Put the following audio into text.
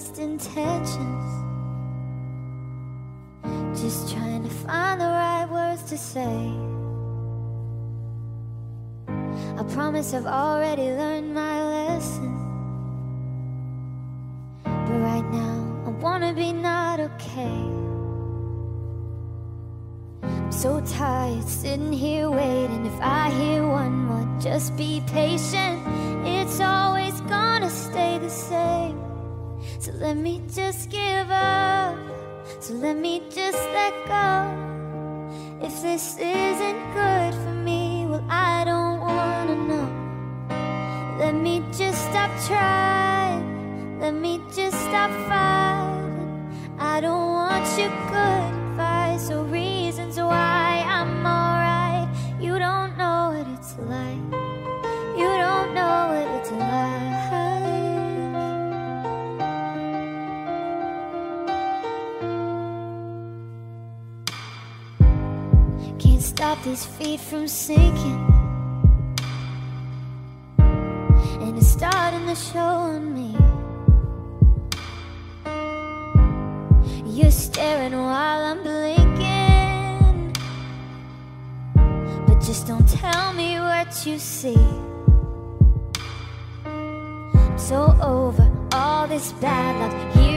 best intentions, just trying to find the right words to say. I promise I've already learned my lesson, but right now I wanna be not okay. I'm so tired sitting here waiting. If I hear one more, just be patient. It's always gonna stay the same. So let me just give up, so let me just let go. If this isn't good for me, well, I don't wanna know. Let me just stop trying, let me just stop fighting. I don't want your good advice or reasons why I'm alright. You don't know what it's like, you don't know what it's like. Can't stop these feet from sinking, and it's starting to show on me. You're staring while I'm blinking, but just don't tell me what you see. I'm so over all this bad luck.